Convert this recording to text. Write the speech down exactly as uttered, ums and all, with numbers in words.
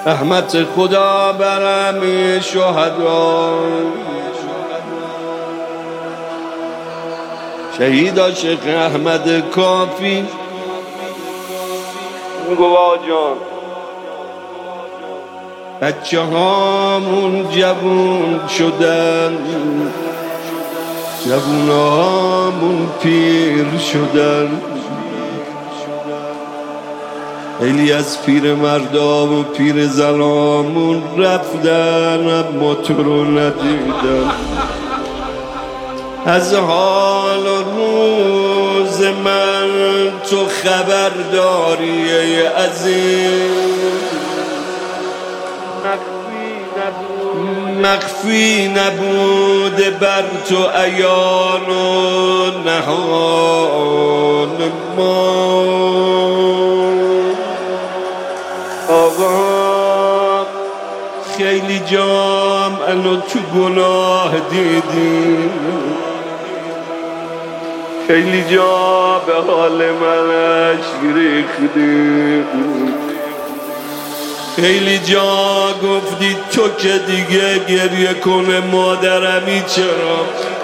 رحمت خدا بر همه شهدا. شهیدا شیخ احمد کافی گواه جان، بچه هامون جوون شدن، جوون هامون پیر شدن. خیلی از پیر مردا و پیر زنامون رفتن اما تو رو ندیدن. از حال و روز من تو خبر داری ای عزیز، مخفی نبوده بر تو عیان و نهان ما. آقا خیلی جام الو تو گناه دیدیم، خیلی جا به حال من عشق ریختیم، خیلی جا گفتی تو که دیگه گریه کنه مادرمی چرا